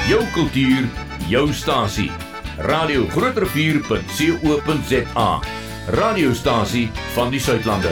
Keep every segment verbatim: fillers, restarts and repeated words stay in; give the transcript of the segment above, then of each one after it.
Jou kultuur, jou stasie. Radio Groot Rivier punt co punt za. Radiostasie van die Suidlande.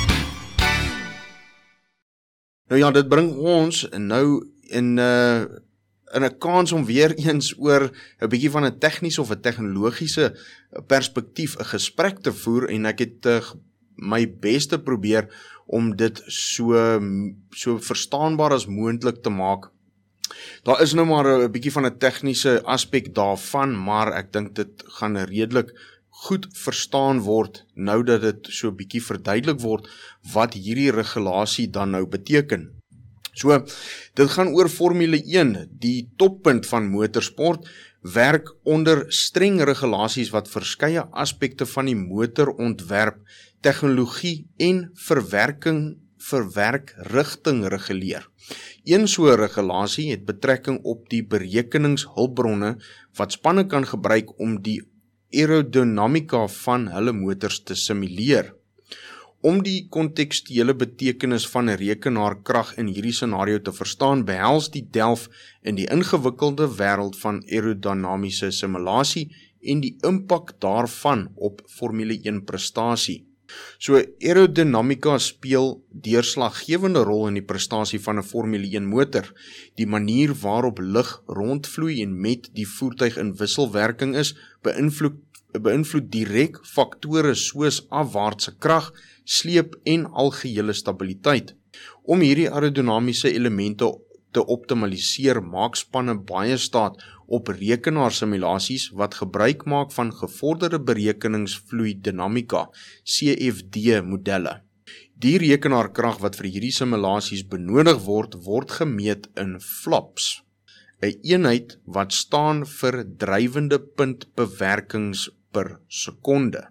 Nou ja, dit bring ons nou in uh, in 'n kans om weer eens oor 'n bietjie van 'n tegniese of 'n tegnologiese perspektief 'n gesprek te voer, en ek het uh, my beste probeer om dit so so verstaanbaar as moontlik te maak. Daar is nou maar 'n bietjie van 'n tegniese aspek daarvan, maar ek dink dit gaan redelik goed verstaan word nou dat dit so 'n bietjie verduidelik word wat hierdie regulasie dan nou beteken. So, dit gaan oor Formule een, die toppunt van motorsport, werk onder streng regulasies wat verskeie aspekte van die motorontwerp, tegnologie en verwerking verwerkrigting reguleer. Een so 'n regulasie het betrekking op die berekeningshulpbronne wat spanne kan gebruik om die aerodinamika van hulle motors te simuleer. Om die kontekstuele betekenis van 'n rekenaarkrag in hierdie scenario te verstaan, behels die delf in die ingewikkelde wêreld van aerodinamiese simulasie en die impak daarvan op Formule een prestasie. So, aerodinamika speel deurslaggewende rol in die prestasie van 'n Formule een motor. Die manier waarop lug rondvloei en met die voertuig in wisselwerking is, beïnvloed beïnvloed direk faktore soos afwaartse krag, sleep en algehele stabiliteit. Om hierdie aerodinamiese elemente te optimaliseer, maak spanne baie staat op rekenaarsimulasies wat gebruik maak van gevorderde berekeningsvloeidinamika, C F D modelle. Die rekenaarkrag wat vir hierdie simulasies benodig word, word gemeet in flops, 'n eenheid wat staan vir drywende puntbewerkings per sekonde.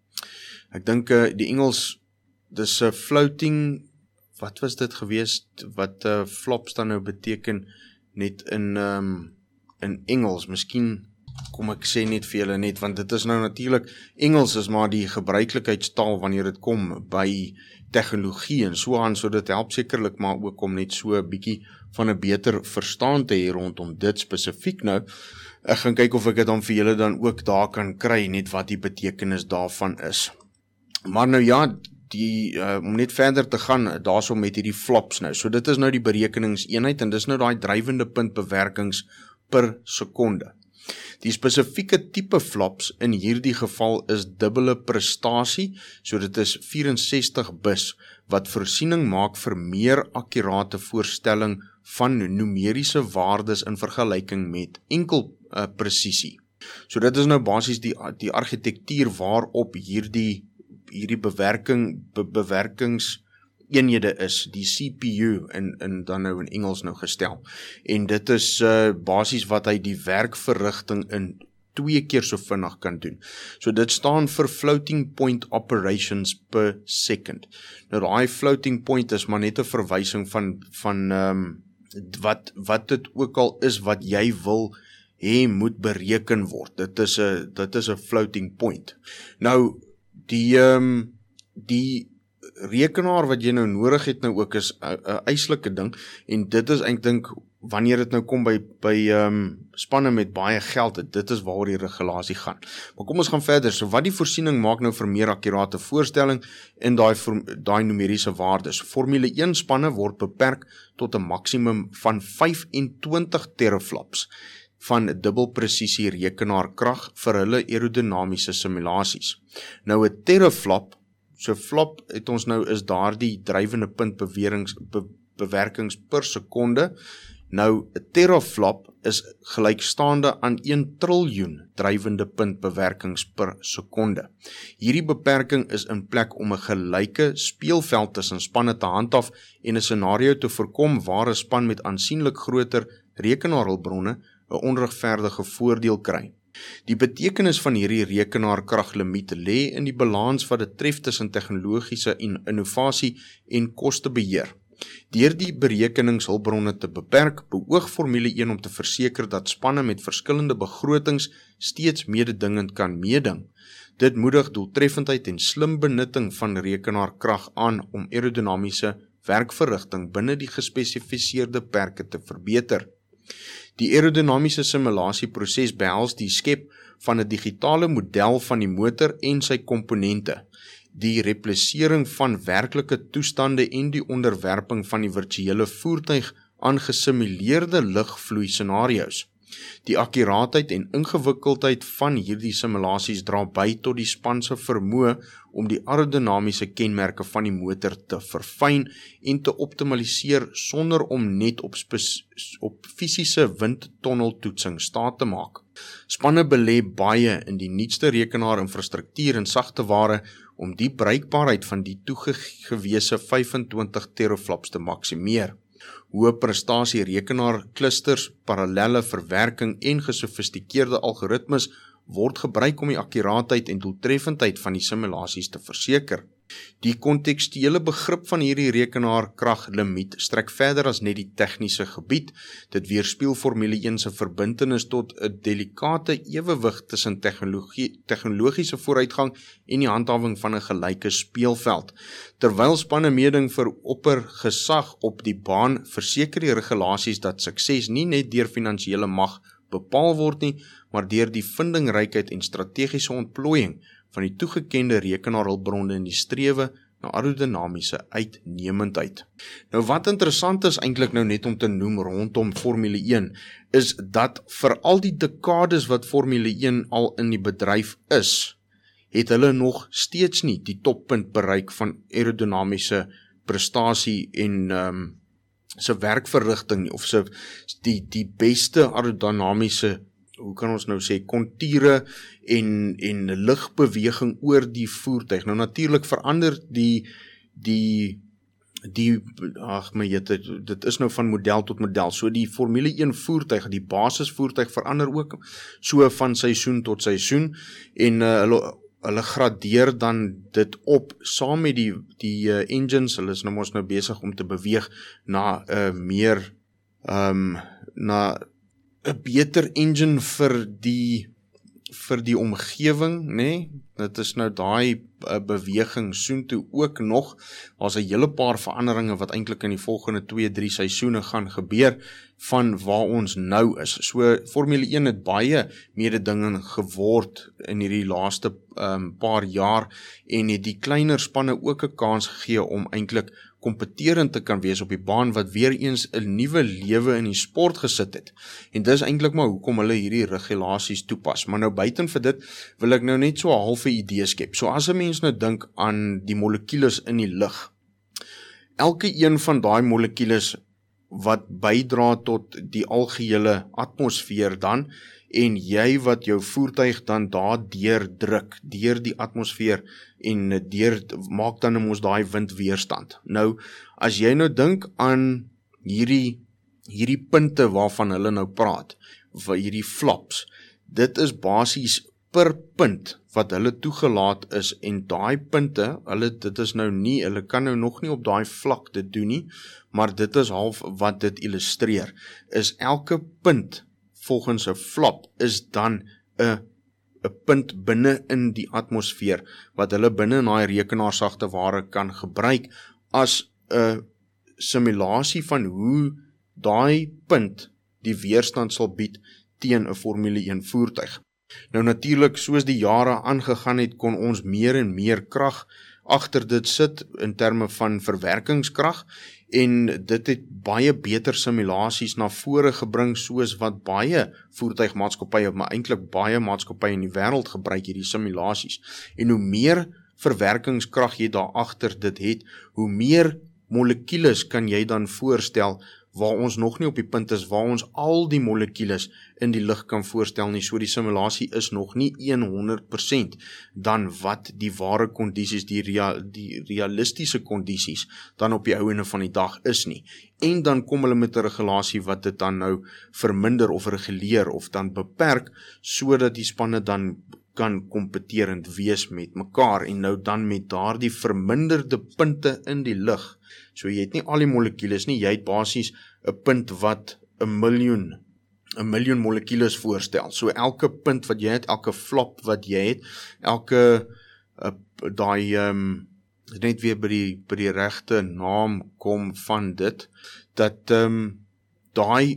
Ek dink uh, die Engels, dis 'n uh, floating, wat was dit gewees, wat uh, flops dan nou beteken, net in, um, in Engels, miskien kom ek sê net vir julle net, want dit is nou natuurlik, Engels is maar die gebruiklikheidstaal wanneer dit kom by tegnologie en so aan, so dit help sekerlik maar ook om net so 'n bietjie van 'n beter verstaan te hê rondom dit spesifiek nou. Ek gaan kyk of ek dit dan vir julle dan ook daar kan kry, net wat die betekenis daarvan is. Maar nou ja, die, uh, om net verder te gaan, daarso met hierdie flops nou. So dit is nou die berekeningseenheid en dis nou daai drywende puntbewerkings per sekonde. Die spesifieke tipe flops in hierdie geval is dubbele prestasie, so dit is vyf-en-sestig bus, wat voorsiening maak vir meer akkurate voorstelling van numeriese waardes in vergelyking met enkel uh, presisie. So dit is nou basies die, die argitektuur waarop hierdie, hierdie bewerking, be, bewerkingseenhede is, die C P U, in, in dan nou in Engels nou gestel. En dit is uh, basies wat hy die werkverrigting in twee keer so vinnig kan doen. So dit staan vir floating point operations per second. Nou daai floating point is maar net 'n verwysing van, van um, wat, wat dit ook al is wat jy wil hê moet bereken word. Dit is 'n dit is 'n floating point. Nou die um, die rekenaar wat jy nou nodig het nou ook is 'n eislike ding, en dit is ek dink wanneer dit nou kom by by um, spanne met baie geld, dit is waaroor die regulasie gaan. Maar kom ons gaan verder. So wat die voorsiening maak nou vir meer akkurate voorstelling in daai daai numeriese waardes. Formule een spanne word beperk tot 'n maksimum van vyf-en-twintig teraflops van dubbelpresisie rekenaarkrag vir hulle aerodinamiese simulasies. Nou 'n teraflop, so flop het ons nou is daardie drywende punt bewerings, be, bewerkings per sekonde. Nou 'n teraflop is gelykstaande aan een triljoen drywende punt bewerkings per sekonde. Hierdie beperking is in plek om 'n gelyke speelveld tussen spanne te handhaaf en 'n scenario te voorkom waar 'n span met aansienlik groter rekenaarhulpbronne 'n onregverdige voordeel kry. Die betekenis van hierdie rekenaarkraglimiet lê in die balans wat dit tref tussen tegnologiese innovasie en kostebeheer. Deur die berekeningshulpbronne te beperk, beoog Formule een om te verseker dat spanne met verskillende begrotings steeds mededingend kan meeding. Dit moedig doeltreffendheid en slim benutting van rekenaarkrag aan om aerodinamiese werkverrigting binne die gespesifiseerde perke te verbeter. Die aerodinamiese simulasieproses behels die skep van 'n digitale model van die motor en sy komponente, die replisering van werklike toestande en die onderwerping van die virtuele voertuig aan gesimuleerde lugvloei scenario's. Die akkuraatheid en ingewikkeldheid van hierdie simulasies dra by tot die span se vermoë om die aerodinamiese kenmerke van die motor te verfyn en te optimaliseer sonder om net op, op fisiese windtonneltoetsing staat te maak. Spanne belê baie in die nuutste rekenaarinfrastruktuur en sagte ware om die bruikbaarheid van die toegewese vyfentwintig teraflops te maksimeer. Hoë prestasie rekenaarklusters, parallelle verwerking en gesofistikeerde algoritmes word gebruik om die akkuraatheid en doeltreffendheid van die simulasies te verseker. Die kontekstuele begrip van hierdie rekenaarkraglimiet strek verder as net die tegniese gebied. Dit weerspieël Formule een se verbintenis tot 'n delikate ewewig tussen tegnologie, tegnologiese vooruitgang en die handhawing van 'n gelyke speelveld. Terwyl spanne meeding vir oppergesag op die baan, verseker die regulasies dat sukses nie net deur finansiële mag bepaal word nie, maar deur die vindingrykheid en strategiese ontplooiing van die toegekende rekenaarhulpbronne in die strewe na aerodinamiese uitnemendheid. Nou wat interessant is eintlik nou net om te noem rondom Formule een, is dat vir al die dekades wat Formule een al in die bedryf is, het hulle nog steeds nie die toppunt bereik van aerodinamiese prestasie en um, sy werkverrigting nie, of sy die, die beste aerodinamiese, hoe kan ons nou sê, konture en, en ligbeweging oor die voertuig. Nou natuurlik verander die, die, die, ag my jette, dit is nou van model tot model, so die Formule een voertuig, die basisvoertuig verander ook, so van seisoen tot seisoen, en uh, hulle, hulle gradeer dan dit op, saam met die, die uh, engines, hulle is nou ons nou besig om te beweeg na uh, meer, um, na 'n beter engine vir die vir die omgewing, nê? Nee? Dit is nou daai uh, beweging soontoe ook nog. Daar's 'n hele paar veranderinge wat eintlik in die volgende twee drie seisoene gaan gebeur van waar ons nou is. So Formule een het baie mededinging geword in hierdie laaste um, paar jaar en het die kleiner spanne ook 'n kans gegee om eintlik kompeterend te kan wees op die baan wat weer eens 'n nuwe lewe in die sport gesit het. En dis eintlik maar hoekom hulle hierdie regulasies toepas. Maar nou buiten vir dit wil ek nou net so 'n halfe idee skep. So as 'n mens nou dink aan die molekules in die lug. Elke een van daai molekules wat bydra tot die algehele atmosfeer dan, en jy wat jou voertuig dan daar deurdruk, deur die atmosfeer en deur, maak dan ons daai windweerstand. Nou, as jy nou dink aan hierdie, hierdie punte waarvan hulle nou praat, vir hierdie flaps, dit is basies per punt wat hulle toegelaat is, en daai punte, hulle, dit is nou nie, hulle kan nou nog nie op daai vlak dit doen nie, maar dit is half wat dit illustreer, is elke punt volgens 'n flap is dan 'n 'n punt binne in die atmosfeer wat hulle binne in daai rekenaarsagte ware kan gebruik as 'n simulasie van hoe daai punt die weerstand sal bied teen 'n Formule een voertuig. Nou natuurlik, soos die jare aangegaan het, kon ons meer en meer krag agter dit sit in terme van verwerkingskrag, en dit het baie beter simulasies na vore gebring, soos wat baie voertuigmaatskappye, maar eintlik baie maatskappye in die wêreld gebruik hierdie simulasies. En hoe meer verwerkingskrag jy daar agter dit het, hoe meer molekules kan jy dan voorstel, waar ons nog nie op die punt is, waar ons al die molekules in die lug kan voorstel nie, so die simulasie is nog nie honderd persent dan wat die ware kondisies, die, rea, die realistiese kondisies, dan op die ouene van die dag is nie. En dan kom hulle met 'n regulasie wat dit dan nou verminder of reguleer of dan beperk, sodat die spanne dan kan kompeterend wees met mekaar, en nou dan met daardie verminderde punte in die lug. So jy het nie al die molekules nie, jy het basies 'n punt wat 'n miljoen, 'n miljoen molekules voorstel. So elke punt wat jy het, elke flap wat jy het, elke uh, daai um, net weer by die by die regte naam kom van dit, dat um, daai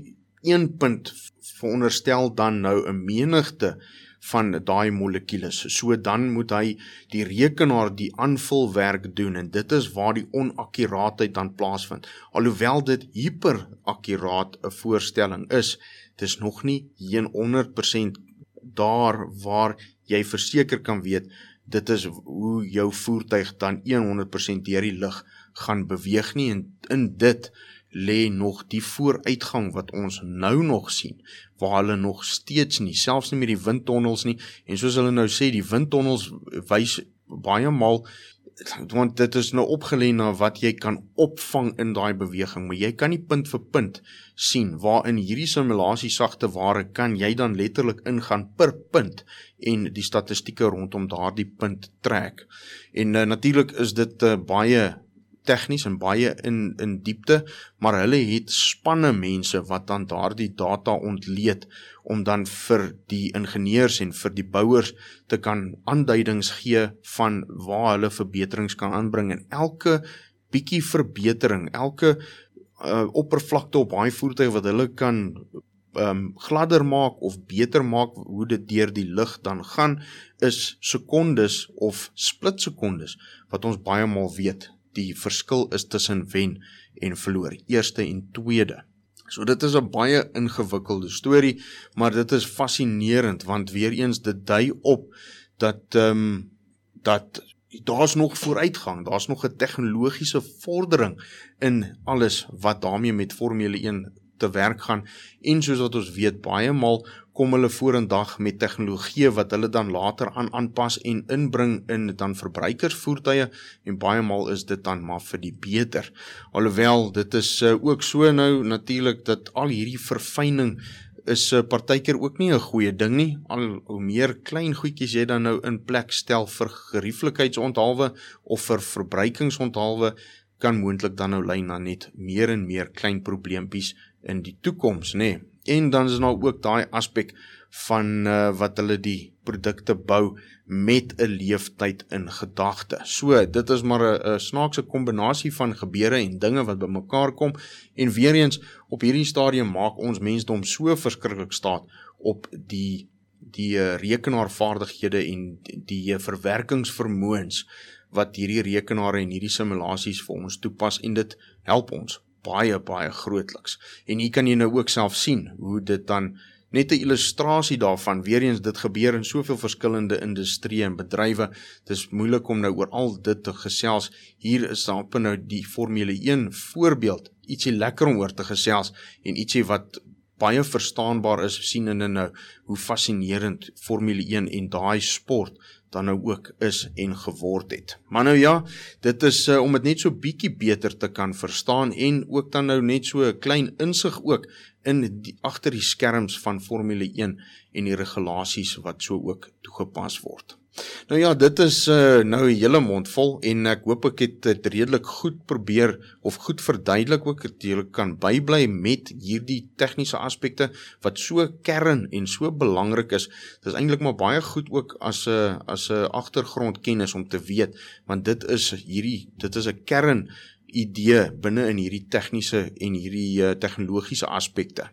een punt veronderstel dan nou 'n menigte van daai molekules. So dan moet hy die rekenaar die aanvulwerk doen en dit is waar die onakkuraatheid dan plaasvind. Alhoewel dit hyperakkuraat 'n voorstelling is, dit is nog nie honderd persent daar waar jy verseker kan weet, dit is hoe jou voertuig dan honderd persent deur die lug gaan beweeg nie, en in dit lê nog die vooruitgang wat ons nou nog sien, waar hulle nog steeds nie, selfs nie met die windtonnels nie, en soos hulle nou sê, die windtonnels wys baie maal, want dit is nou opgelê na wat jy kan opvang in daai beweging, maar jy kan nie punt vir punt sien, waar in hierdie simulasie sagte ware kan jy dan letterlik ingaan per punt en die statistieke rondom daardie punt trek. En uh, natuurlik is dit uh, baie tegnies en baie in, in diepte, maar hulle het spanne mense wat dan daardie data ontleed, om dan vir die ingenieurs en vir die bouers te kan aanduidings gee van waar hulle verbeterings kan aanbring, en elke bietjie verbetering, elke uh, oppervlakte op daai voertuig wat hulle kan um, gladder maak of beter maak, hoe dit deur die lug dan gaan, is sekondes of splitsekondes, wat ons baie maal weet. Die verskil is tussen wen en verloor, eerste en tweede. So dit is 'n baie ingewikkelde storie, maar dit is fascinerend, want weer eens dit dui op, dat, um, dat daar's nog vooruitgang, daar's nog 'n tegnologiese vordering in alles wat daarmee met Formule een te werk gaan, en soos wat ons weet, baie maal kom hulle vorendag met tegnologie wat hulle dan later aan aanpas en inbring in dan verbruikersvoertuie, en baie maal is dit dan maar vir die beter. Alhoewel, dit is uh, ook so nou natuurlik dat al hierdie verfyning is uh, partykeer ook nie 'n goeie ding nie, al hoe meer klein goedjies jy dan nou in plek stel vir gerieflikheidsonthaalwe of vir verbruikingsonthaalwe, kan moontlik dan nou lei na net meer en meer klein probleempies in die toekoms, nê. Nee. En dan is nou ook daai aspek van uh, wat hulle die produkte bou met 'n leeftyd in gedagte. So, dit is maar 'n snaakse kombinasie van gebeure en dinge wat bymekaar kom, en weer eens, op hierdie stadium maak ons mensdom so verskriklik staat op die, die uh, rekenaarvaardighede en die uh, verwerkingsvermoëns wat hierdie rekenare en hierdie simulasies vir ons toepas, en dit help ons baie, baie grootliks. En hier kan jy nou ook self sien, hoe dit dan, net 'n illustrasie daarvan, weer eens, dit gebeur in soveel verskillende industrieë en bedrywe, dit is moeilik om nou oor al dit te gesels. Hier is daar op nou die Formule een voorbeeld, ietsie lekker om oor te gesels, en ietsie wat baie verstaanbaar is, sien in nou, hoe fascinerend Formule een en daai sport dan nou ook is en geword het. Maar nou ja, dit is uh, om dit net so bietjie beter te kan verstaan, en ook dan nou net so 'n klein insig ook in die, agter die skerms van Formule een en die regulasies wat so ook toegepas word. Nou ja, dit is uh, nou 'n hele mond vol, en ek hoop ek het dit redelik goed probeer, of goed verduidelik ook, dat jy kan bybly met hierdie tegniese aspekte, wat so kern en so belangrik is. Dit is eintlik maar baie goed ook as 'n as 'n agtergrondkennis om te weet, want dit is hierdie, dit is 'n kern idee binne in hierdie tegniese en hierdie uh, tegnologiese aspekte.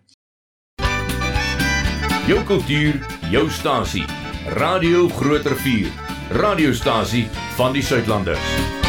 Jou kultuur, jou stasie. Radio Groot Rivier, radiostasie van die Suidlanders.